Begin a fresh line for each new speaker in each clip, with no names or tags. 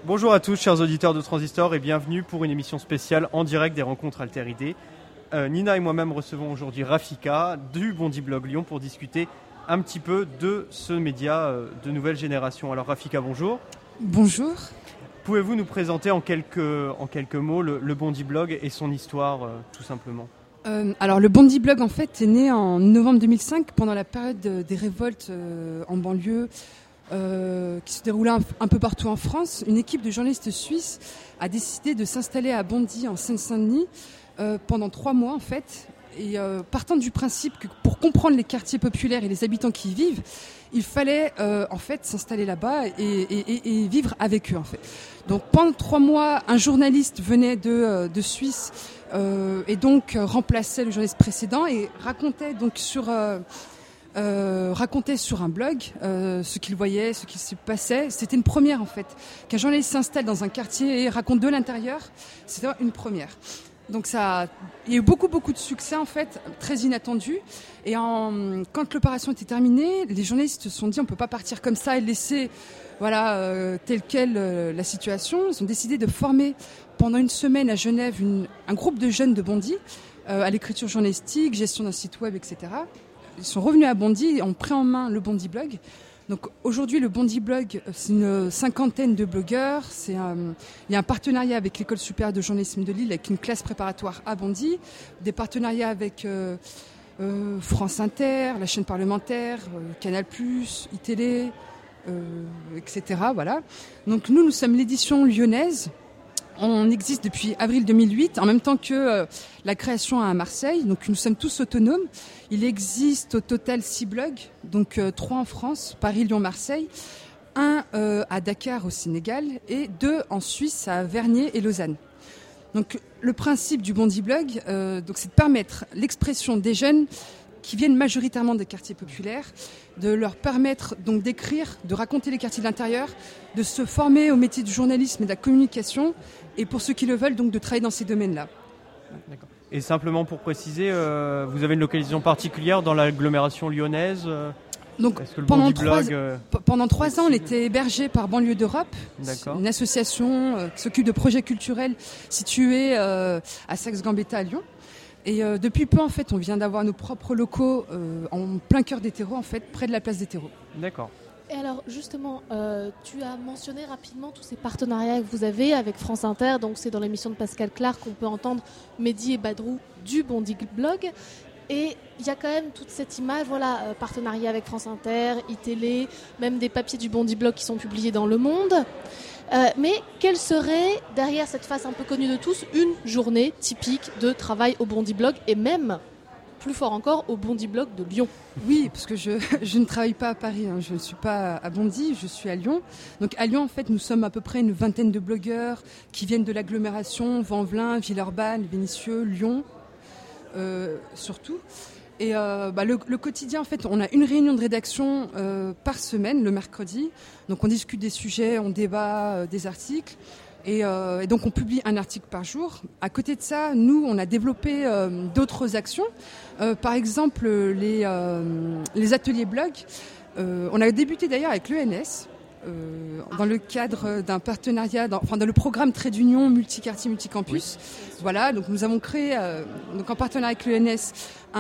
Bonjour à tous, chers auditeurs de Transistor, et bienvenue pour une émission spéciale en direct des rencontres Alter Idées. Nina et moi-même recevons aujourd'hui Rafika du Bondy Blog Lyon pour discuter un petit peu de ce média de nouvelle génération. Alors Rafika, bonjour.
Bonjour.
Pouvez-vous nous présenter en quelques mots le Bondy Blog et son histoire, tout simplement ?
Alors le Bondy Blog en fait est né en novembre 2005 pendant la période des révoltes en banlieue qui se déroulait un peu partout en France. Une équipe de journalistes suisses a décidé de s'installer à Bondy en Seine-Saint-Denis pendant 3 mois en fait. Et partant du principe que pour comprendre les quartiers populaires et les habitants qui y vivent, il fallait en fait s'installer là-bas et vivre avec eux en fait. Donc pendant 3 mois, un journaliste venait de Suisse et donc remplaçait le journaliste précédent et racontait donc sur un blog ce qu'il voyait, ce qui se passait. C'était une première en fait. Qu'un journaliste s'installe dans un quartier et raconte de l'intérieur, c'était une première. Donc il y a eu beaucoup de succès en fait, très inattendu. Et quand l'opération était terminée, les journalistes se sont dit on peut pas partir comme ça et laisser telle quelle la situation. Ils ont décidé de former pendant une semaine à Genève un groupe de jeunes de Bondy à l'écriture journalistique, gestion d'un site web, etc. Ils sont revenus à Bondy et ont pris en main le Bondy Blog. Donc aujourd'hui, le Bondy Blog, c'est une 50aine de blogueurs. Il y a un partenariat avec l'École supérieure de journalisme de Lille avec une classe préparatoire à Bondy, des partenariats avec France Inter, la chaîne parlementaire, Canal+, iTélé, etc. Voilà. Donc nous sommes l'édition lyonnaise. On existe depuis avril 2008, en même temps que la création à Marseille. Donc nous sommes tous autonomes. Il existe au total 6 blogs, donc 3 en France, Paris, Lyon, Marseille, 1 à Dakar au Sénégal et 2 en Suisse à Vernier et Lausanne. Donc le principe du Bondy Blog, c'est de permettre l'expression des jeunes qui viennent majoritairement des quartiers populaires, de leur permettre donc d'écrire, de raconter les quartiers de l'intérieur, de se former au métier du journalisme et de la communication, et pour ceux qui le veulent, donc de travailler dans ces domaines-là.
D'accord. Et simplement pour préciser, vous avez une localisation particulière dans l'agglomération lyonnaise
Donc, pendant 3 ans, on était hébergé par Banlieue d'Europe, une association qui s'occupe de projets culturels située à Saxe-Gambetta à Lyon. Et depuis peu, en fait, on vient d'avoir nos propres locaux en plein cœur des terreaux, en fait, près de la place des terreaux.
D'accord.
Et alors, justement, tu as mentionné rapidement tous ces partenariats que vous avez avec France Inter. Donc, c'est dans l'émission de Pascal Clark qu'on peut entendre Mehdi et Badrou du Bondy Blog. Et il y a quand même toute cette image, partenariat avec France Inter, iTélé, même des papiers du Bondy Blog qui sont publiés dans Le Monde. Mais quelle serait, derrière cette face un peu connue de tous, une journée typique de travail au Bondy Blog et même, plus fort encore, au Bondy Blog de Lyon?
Oui, parce que je ne travaille pas à Paris, je ne suis pas à Bondy, je suis à Lyon. Donc à Lyon, en fait, nous sommes à peu près une vingtaine de blogueurs qui viennent de l'agglomération, Vanvelin, Villeurbanne, Vénissieux, Lyon, surtout. Et le quotidien, en fait, on a une réunion de rédaction par semaine, le mercredi. Donc on discute des sujets, on débat des articles. Et donc on publie un article par jour. À côté de ça, nous, on a développé d'autres actions. Par exemple, les ateliers blog. On a débuté d'ailleurs avec l'ENS. Dans le cadre d'un partenariat, dans le programme Trait d'Union multiquartier multicampus. Oui. Voilà, donc nous avons créé, en partenariat avec l'ENS,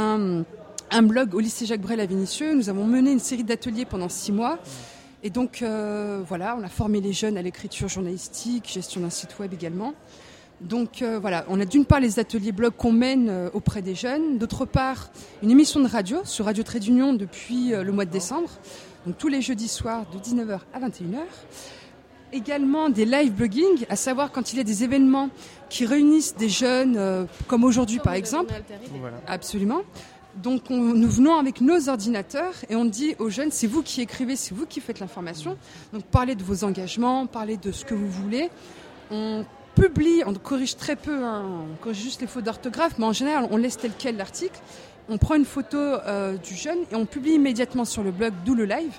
un blog au lycée Jacques Brel à Vénissieux. Nous avons mené une série d'ateliers pendant 6 mois. Et donc, on a formé les jeunes à l'écriture journalistique, gestion d'un site web également. Donc, on a d'une part les ateliers blog qu'on mène auprès des jeunes, d'autre part une émission de radio sur Radio Trait d'Union depuis le mois de décembre. Donc tous les jeudis soirs de 19h à 21h. Également des live blogging, à savoir quand il y a des événements qui réunissent des jeunes, comme aujourd'hui par exemple.
Voilà.
Absolument. Donc nous venons avec nos ordinateurs et on dit aux jeunes, c'est vous qui écrivez, c'est vous qui faites l'information. Donc parlez de vos engagements, parlez de ce que vous voulez. On publie, on corrige très peu, on corrige juste les fautes d'orthographe, mais en général on laisse tel quel l'article. On prend une photo du jeune et on publie immédiatement sur le blog, d'où le live.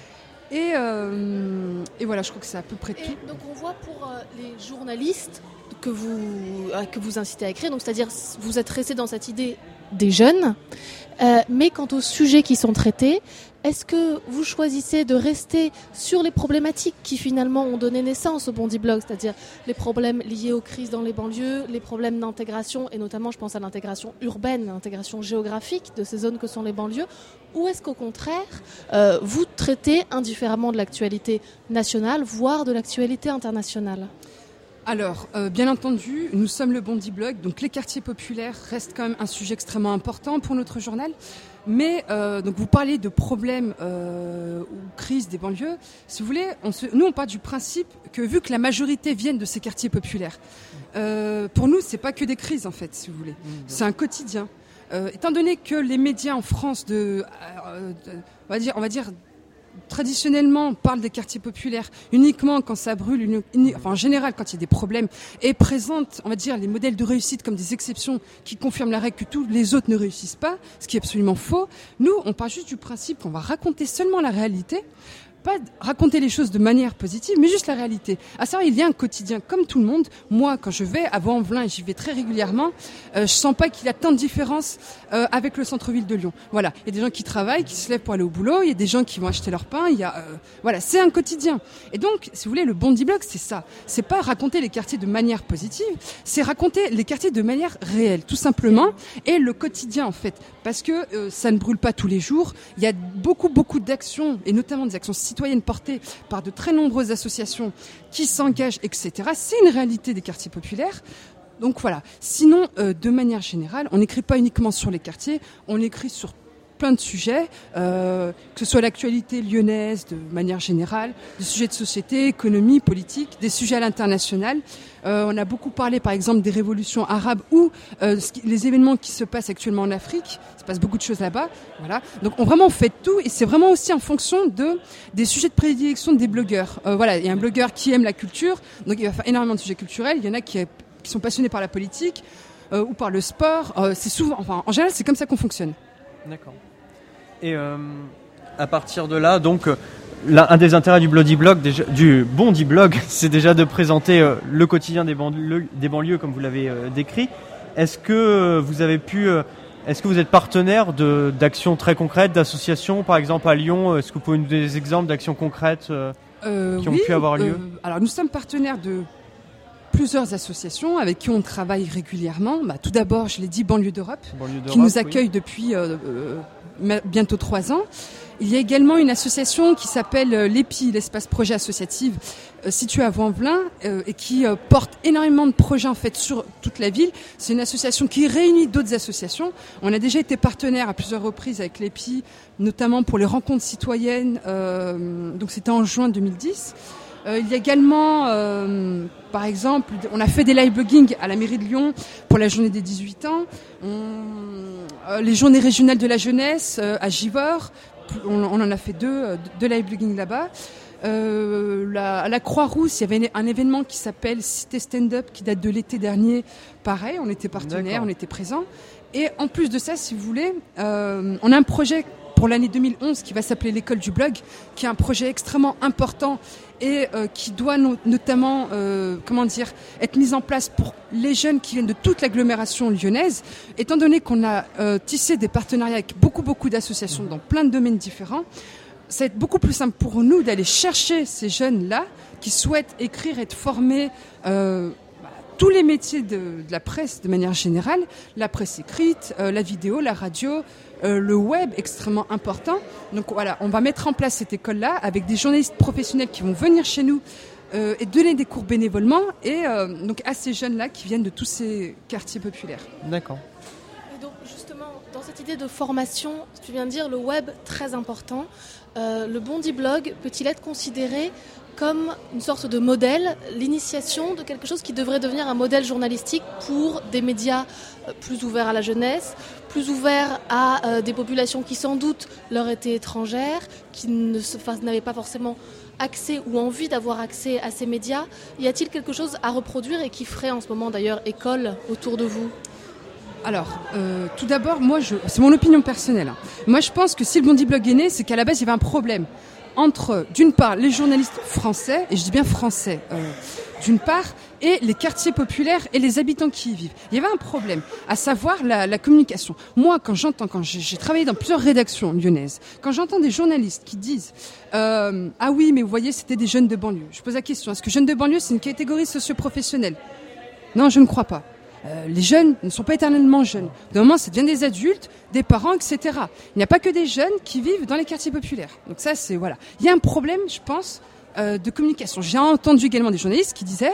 Et voilà, je crois que c'est à peu près tout.
Donc on voit pour les journalistes que vous incitez à écrire. Donc, c'est-à-dire, vous êtes resté dans cette idée des jeunes. Mais quant aux sujets qui sont traités, est-ce que vous choisissez de rester sur les problématiques qui finalement ont donné naissance au Bondi Blog, c'est-à-dire les problèmes liés aux crises dans les banlieues, les problèmes d'intégration, et notamment je pense à l'intégration urbaine, l'intégration géographique de ces zones que sont les banlieues, ou est-ce qu'au contraire, vous traitez indifféremment de l'actualité nationale, voire de l'actualité internationale ?
Alors, bien entendu, nous sommes le Bondi Blog, donc les quartiers populaires restent quand même un sujet extrêmement important pour notre journal. Mais donc vous parlez de problèmes ou crises des banlieues. Si vous voulez, nous on part du principe que vu que la majorité viennent de ces quartiers populaires, pour nous c'est pas que des crises en fait, si vous voulez. C'est un quotidien. Étant donné que les médias en France, on va dire traditionnellement, on parle des quartiers populaires uniquement quand ça brûle, en général quand il y a des problèmes, et présente, on va dire, les modèles de réussite comme des exceptions qui confirment la règle que tous les autres ne réussissent pas, ce qui est absolument faux. Nous, on part juste du principe qu'on va raconter seulement la réalité, pas raconter les choses de manière positive, mais juste la réalité. À savoir, il y a un quotidien comme tout le monde. Moi, quand je vais à Vaux-en-Velin, et j'y vais très régulièrement, je sens pas qu'il y a tant de différence avec le centre-ville de Lyon. Voilà, il y a des gens qui travaillent, qui se lèvent pour aller au boulot, il y a des gens qui vont acheter leur pain, voilà, c'est un quotidien. Et donc, si vous voulez, le Bondi Blog, c'est ça. C'est pas raconter les quartiers de manière positive, c'est raconter les quartiers de manière réelle, tout simplement, et le quotidien en fait, parce que ça ne brûle pas tous les jours. Il y a beaucoup d'actions, et notamment des actions citoyennes portées par de très nombreuses associations qui s'engagent, etc. C'est une réalité des quartiers populaires. Donc voilà. Sinon, de manière générale, on n'écrit pas uniquement sur les quartiers, on écrit sur plein de sujets, que ce soit l'actualité lyonnaise de manière générale, des sujets de société, économie, politique, des sujets à l'international. On a beaucoup parlé par exemple des révolutions arabes ou les événements qui se passent actuellement en Afrique. Il se passe beaucoup de choses là-bas. Voilà. Donc on fait tout, et c'est vraiment aussi en fonction des sujets de prédilection des blogueurs. Voilà, il y a un blogueur qui aime la culture, donc il va faire énormément de sujets culturels. Il y en a qui sont passionnés par la politique ou par le sport. C'est souvent, en général, c'est comme ça qu'on fonctionne.
D'accord. Et à partir de là, donc, un des intérêts du Bondi Blog, c'est déjà de présenter le quotidien des banlieues comme vous l'avez décrit. Est-ce que vous êtes partenaire d'actions très concrètes, d'associations, par exemple à Lyon? Est-ce que vous pouvez nous donner des exemples d'actions concrètes qui ont pu avoir lieu?
Alors nous sommes partenaires de plusieurs associations avec qui on travaille régulièrement. Tout d'abord, je l'ai dit, Banlieue d'Europe, qui nous accueille depuis bientôt 3 ans. Il y a également une association qui s'appelle l'EPI, l'espace projet associatif, situé à Vaux-en-Velin, et qui porte énormément de projets en fait sur toute la ville. C'est une association qui réunit d'autres associations. On a déjà été partenaire à plusieurs reprises avec l'EPI, notamment pour les rencontres citoyennes. Donc c'était en juin 2010. Il y a également, par exemple, on a fait des live blogging à la mairie de Lyon pour la journée des 18 ans, les journées régionales de la jeunesse à Givors, on en a fait deux live blogging là-bas. À la Croix-Rousse, il y avait un événement qui s'appelle Cité Stand-Up qui date de l'été dernier. Pareil, on était partenaires, on était présents. Et en plus de ça, si vous voulez, on a un projet pour l'année 2011 qui va s'appeler l'école du blog, qui est un projet extrêmement important et qui doit notamment être mis en place pour les jeunes qui viennent de toute l'agglomération lyonnaise, étant donné qu'on a tissé des partenariats avec beaucoup d'associations dans plein de domaines différents. Ça va être beaucoup plus simple pour nous d'aller chercher ces jeunes-là qui souhaitent écrire, être formés tous les métiers de la presse de manière générale, la presse écrite, la vidéo, la radio, le web, extrêmement important. Donc voilà, on va mettre en place cette école-là avec des journalistes professionnels qui vont venir chez nous et donner des cours bénévolement, et donc à ces jeunes-là qui viennent de tous ces quartiers populaires.
D'accord.
Et donc justement, dans cette idée de formation, tu viens de dire le web, très important. Le Bondi Blog peut-il être considéré comme une sorte de modèle, l'initiation de quelque chose qui devrait devenir un modèle journalistique pour des médias plus ouverts à la jeunesse, plus ouverts à des populations qui sans doute leur étaient étrangères, qui n'avaient pas forcément accès ou envie d'avoir accès à ces médias? Y a-t-il quelque chose à reproduire et qui ferait en ce moment d'ailleurs école autour de vous?
Alors, tout d'abord, c'est mon opinion personnelle. Moi, je pense que si le Bondi Blog est né, c'est qu'à la base, il y avait un problème entre, d'une part, les journalistes français, et je dis bien français, d'une part, et les quartiers populaires et les habitants qui y vivent. Il y avait un problème, à savoir la communication. Moi, quand j'ai travaillé dans plusieurs rédactions lyonnaises, quand j'entends des journalistes qui disent ah oui, mais vous voyez, c'était des jeunes de banlieue. Je pose la question, est-ce que jeunes de banlieue, c'est une catégorie socio-professionnelle ? Non, je ne crois pas. Les jeunes ne sont pas éternellement jeunes. D'un moment, ça devient des adultes, des parents, etc. Il n'y a pas que des jeunes qui vivent dans les quartiers populaires. Donc ça, c'est voilà. Il y a un problème, je pense, de communication. J'ai entendu également des journalistes qui disaient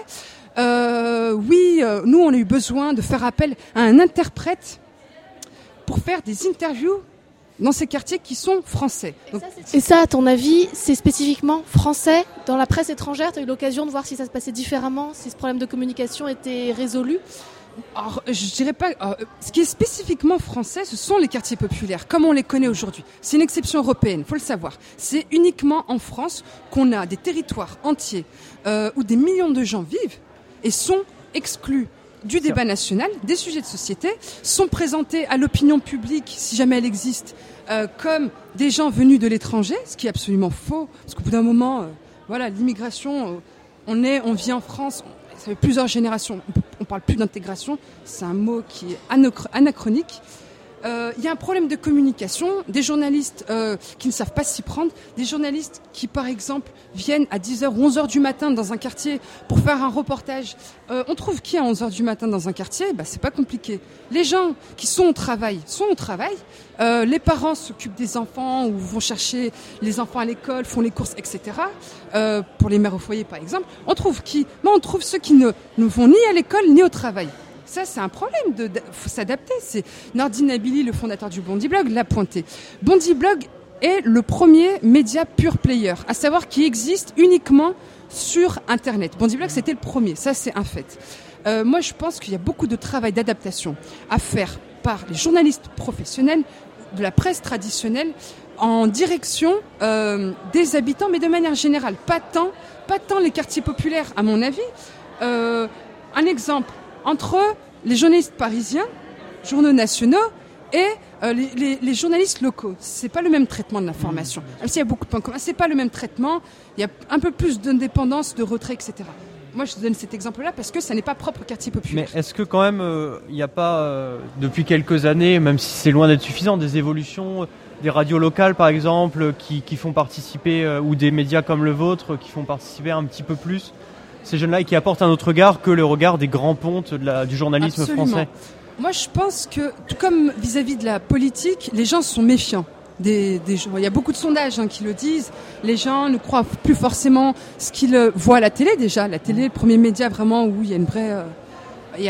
nous, on a eu besoin de faire appel à un interprète pour faire des interviews dans ces quartiers qui sont français. Donc,
et ça, à ton avis, c'est spécifiquement français ? Dans la presse étrangère, tu as eu l'occasion de voir si ça se passait différemment, si ce problème de communication était résolu ?
Alors, je dirais pas. Ce qui est spécifiquement français, ce sont les quartiers populaires, comme on les connaît aujourd'hui. C'est une exception européenne, faut le savoir. C'est uniquement en France qu'on a des territoires entiers où des millions de gens vivent et sont exclus du débat national, des sujets de société, sont présentés à l'opinion publique, si jamais elle existe, comme des gens venus de l'étranger, ce qui est absolument faux, parce qu'au bout d'un moment, l'immigration, on vit en France. Ça fait plusieurs générations, on parle plus d'intégration, c'est un mot qui est anachronique. Il y a un problème de communication, des journalistes qui ne savent pas s'y prendre, des journalistes qui, par exemple, viennent à 10h ou 11h du matin dans un quartier pour faire un reportage. On trouve qui à 11h du matin dans un quartier ? C'est pas compliqué. Les gens qui sont au travail. Les parents s'occupent des enfants ou vont chercher les enfants à l'école, font les courses, etc. Pour les mères au foyer, par exemple. On trouve qui ? On trouve ceux qui ne vont ni à l'école ni au travail. Ça, c'est un problème, faut s'adapter. C'est Nordin Nabili, le fondateur du Bondi Blog, l'a pointé. Bondi Blog est le premier média pure player, à savoir qui existe uniquement sur Internet. Bondi Blog, c'était le premier, ça c'est un fait. Moi, je pense qu'il y a beaucoup de travail d'adaptation à faire par les journalistes professionnels, de la presse traditionnelle, en direction des habitants, mais de manière générale. Pas tant les quartiers populaires, à mon avis. Un exemple. Entre les journalistes parisiens, journaux nationaux, et les journalistes locaux. C'est pas le même traitement de l'information. Même s'il y a beaucoup de points communs, c'est pas le même traitement. Il y a un peu plus d'indépendance, de retrait, etc. Moi, je donne cet exemple-là parce que ça n'est pas propre au quartier populaire.
Mais est-ce que quand même, il n'y a pas, depuis quelques années, même si c'est loin d'être suffisant, des évolutions, des radios locales, par exemple, qui font participer, ou des médias comme le vôtre, qui font participer un petit peu plus ces jeunes-là et qui apportent un autre regard que le regard des grands pontes du journalisme
Absolument.
français.
Moi, je pense que, tout comme vis-à-vis de la politique, les gens sont méfiants. Il y a beaucoup de sondages qui le disent. Les gens ne croient plus forcément ce qu'ils voient à la télé déjà. La télé, le premier média vraiment où il y a une vraie... les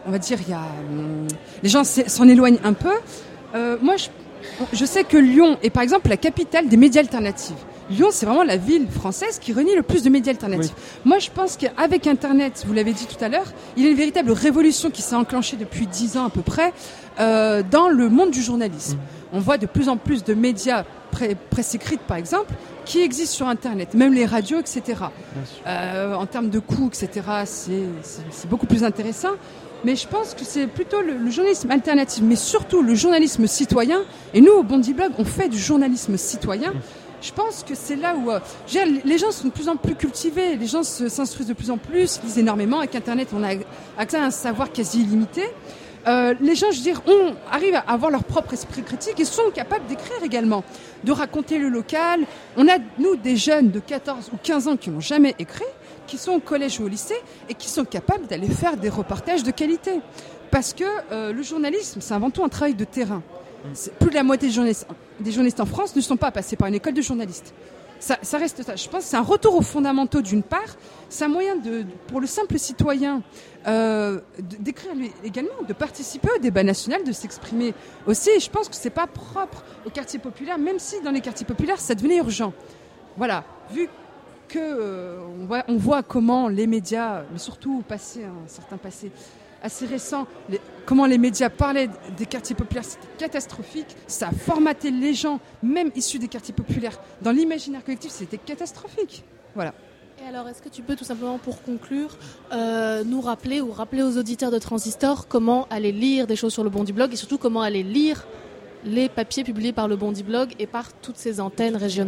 gens s'en éloignent un peu. Moi, je sais que Lyon est par exemple la capitale des médias alternatifs. Lyon, c'est vraiment la ville française qui réunit le plus de médias alternatifs. Oui. Moi, je pense qu'avec Internet, vous l'avez dit tout à l'heure, il y a une véritable révolution qui s'est enclenchée depuis 10 ans à peu près dans le monde du journalisme. On voit de plus en plus de médias, presse écrite par exemple, qui existent sur Internet, même les radios, etc. En termes de coûts, etc., c'est beaucoup plus intéressant. Mais je pense que c'est plutôt le journalisme alternatif, mais surtout le journalisme citoyen. Et nous, au Bondi Blog, on fait du journalisme citoyen. Je pense que c'est là où les gens sont de plus en plus cultivés, les gens s'instruisent de plus en plus, lisent énormément. Avec Internet, on a accès à un savoir quasi illimité. Les gens, arrivent à avoir leur propre esprit critique et sont capables d'écrire également, de raconter le local. On a, nous, des jeunes de 14 ou 15 ans qui n'ont jamais écrit, qui sont au collège ou au lycée et qui sont capables d'aller faire des reportages de qualité. Parce que le journalisme, c'est avant tout un travail de terrain. Plus de la moitié des journalistes en France ne sont pas passés par une école de journalistes. Ça reste ça. Je pense que c'est un retour aux fondamentaux d'une part. C'est un moyen pour le simple citoyen d'écrire également, de participer au débat national, de s'exprimer aussi. Et je pense que c'est pas propre aux quartiers populaires, même si dans les quartiers populaires, ça devenait urgent. Voilà, vu que on voit comment les médias, mais surtout un certain passé assez récent, comment les médias parlaient des quartiers populaires, c'était catastrophique. Ça a formaté les gens, même issus des quartiers populaires, dans l'imaginaire collectif, c'était catastrophique. Voilà.
Et alors, est-ce que tu peux tout simplement, pour conclure, nous rappeler ou rappeler aux auditeurs de Transistor comment aller lire des choses sur le Bondi Blog et surtout comment aller lire les papiers publiés par le Bondi Blog et par toutes ces antennes régionales ?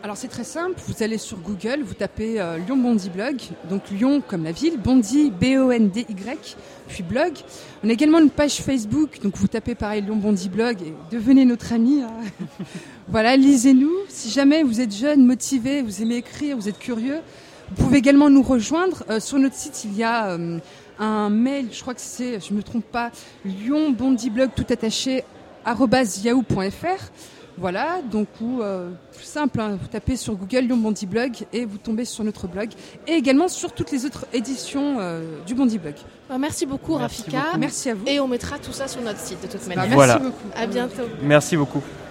Alors c'est très simple, vous allez sur Google, vous tapez Lyon Bondy Blog, donc Lyon comme la ville, Bondy B-O-N-D-Y, puis blog. On a également une page Facebook, donc vous tapez pareil Lyon Bondy Blog et devenez notre ami. Hein. Voilà, lisez-nous. Si jamais vous êtes jeune, motivé, vous aimez écrire, vous êtes curieux, vous pouvez également nous rejoindre. Sur notre site, il y a un mail, je crois que c'est, je ne me trompe pas, lyonbondyblog tout attaché @yahoo.fr. Voilà, donc plus simple, hein, vous tapez sur Google Lyon Bondy Blog et vous tombez sur notre blog et également sur toutes les autres éditions du Bondy Blog.
Merci beaucoup
Merci
Rafika.
beaucoup.
Merci à vous.
Et on mettra tout ça sur notre site de toute manière.
Merci
Voilà.
beaucoup.
À bientôt.
Merci beaucoup.